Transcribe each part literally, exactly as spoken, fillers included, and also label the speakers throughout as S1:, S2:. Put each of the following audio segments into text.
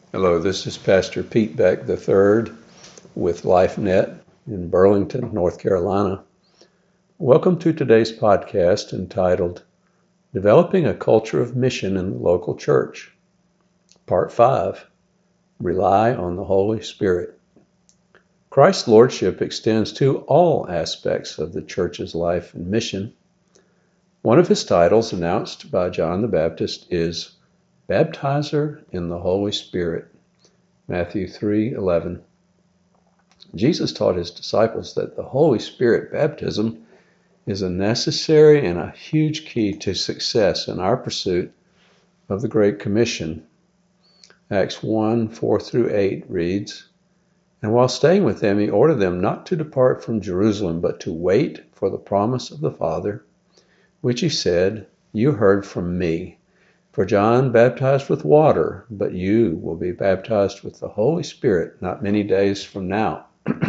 S1: Hello, this is Pastor Pete Beck the third with LifeNet in Burlington, North Carolina. Welcome to today's podcast entitled Developing a Culture of Mission in the Local Church, Part five, Rely on the Holy Spirit. Christ's Lordship extends to all aspects of the church's life and mission. One of his titles announced by John the Baptist is Baptizer in the Holy Spirit. Matthew three eleven. Jesus taught his disciples that the Holy Spirit baptism is a necessary and a huge key to success in our pursuit of the Great Commission. Acts one four through eight reads, And while staying with them, he ordered them not to depart from Jerusalem, but to wait for the promise of the Father, which he said, You heard from me. For John baptized with water, but you will be baptized with the Holy Spirit not many days from now.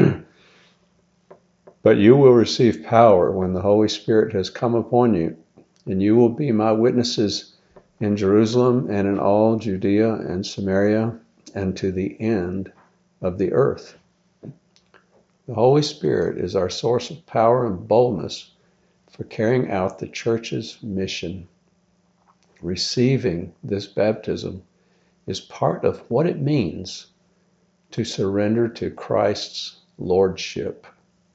S1: But you will receive power when the Holy Spirit has come upon you, and you will be my witnesses in Jerusalem and in all Judea and Samaria and to the end of the earth. The Holy Spirit is our source of power and boldness for carrying out the church's mission. Receiving this baptism is part of what it means to surrender to Christ's lordship.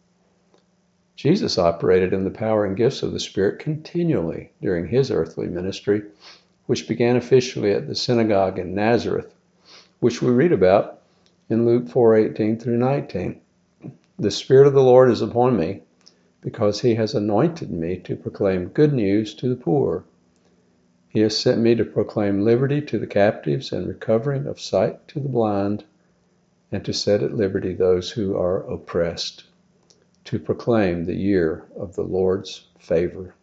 S1: Jesus operated in the power and gifts of the Spirit continually during his earthly ministry, which began officially at the synagogue in Nazareth, which we read about in Luke four eighteen through nineteen. The Spirit of the Lord is upon me, because he has anointed me to proclaim good news to the poor. He has sent me to proclaim liberty to the captives and recovering of sight to the blind, and to set at liberty those who are oppressed, to proclaim the year of the Lord's favor.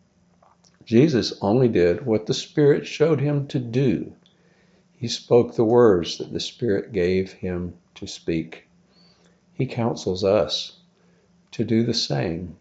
S1: Jesus only did what the Spirit showed him to do. He spoke the words that the Spirit gave him to speak. He counsels us to do the same.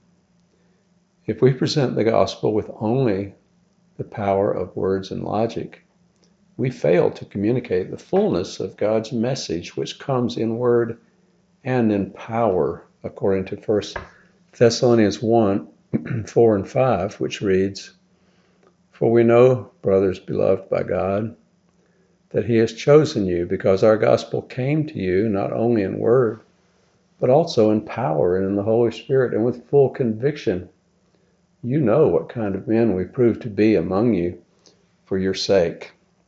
S1: If we present the gospel with only the power of words and logic, we fail to communicate the fullness of God's message, which comes in word and in power, according to First Thessalonians one, four and five, which reads, For we know, brothers beloved by God, that he has chosen you, because our gospel came to you not only in word, but also in power and in the Holy Spirit and with full conviction. You know what kind of men we proved to be among you for your sake.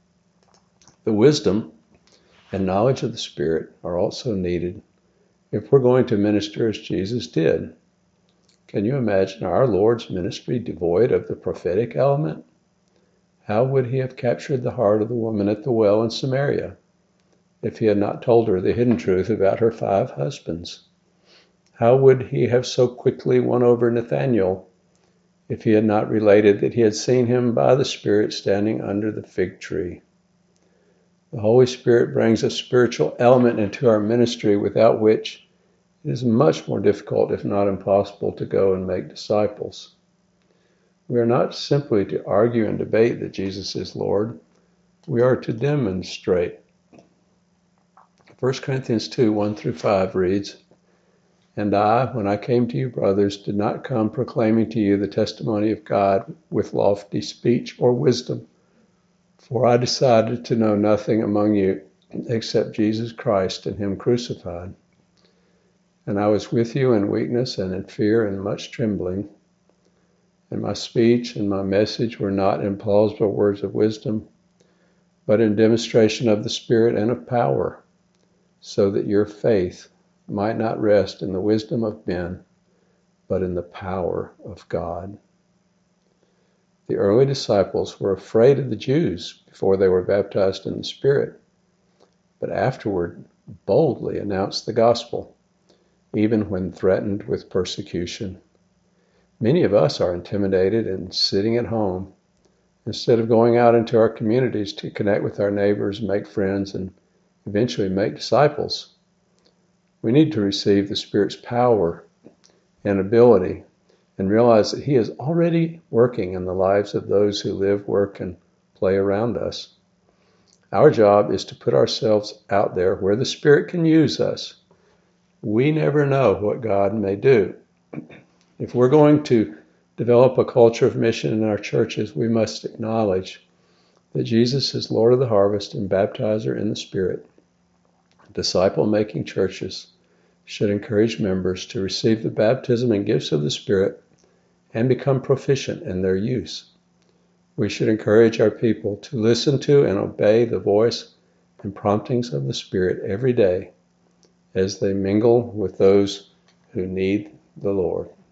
S1: The wisdom and knowledge of the Spirit are also needed if we're going to minister as Jesus did. Can you imagine our Lord's ministry devoid of the prophetic element? How would he have captured the heart of the woman at the well in Samaria if he had not told her the hidden truth about her five husbands? How would he have so quickly won over Nathanael if he had not related that he had seen him by the Spirit standing under the fig tree? The Holy Spirit brings a spiritual element into our ministry without which it is much more difficult, if not impossible, to go and make disciples. We are not simply to argue and debate that Jesus is Lord. We are to demonstrate. First Corinthians two, one through five reads, And I, when I came to you, brothers, did not come proclaiming to you the testimony of God with lofty speech or wisdom, for I decided to know nothing among you except Jesus Christ and him crucified. And I was with you in weakness and in fear and much trembling. And my speech and my message were not in plausible words of wisdom, but in demonstration of the Spirit and of power, so that your faith might not rest in the wisdom of men, but in the power of God. The early disciples were afraid of the Jews before they were baptized in the Spirit, but afterward boldly announced the gospel, even when threatened with persecution. Many of us are intimidated and sitting at home instead of going out into our communities to connect with our neighbors, make friends, and eventually make disciples. We need to receive the Spirit's power and ability and realize that he is already working in the lives of those who live, work, and play around us. Our job is to put ourselves out there where the Spirit can use us. We never know what God may do. If we're going to develop a culture of mission in our churches, we must acknowledge that Jesus is Lord of the harvest and baptizer in the Spirit. Disciple-making churches should encourage members to receive the baptism and gifts of the Spirit and become proficient in their use. We should encourage our people to listen to and obey the voice and promptings of the Spirit every day as they mingle with those who need the Lord.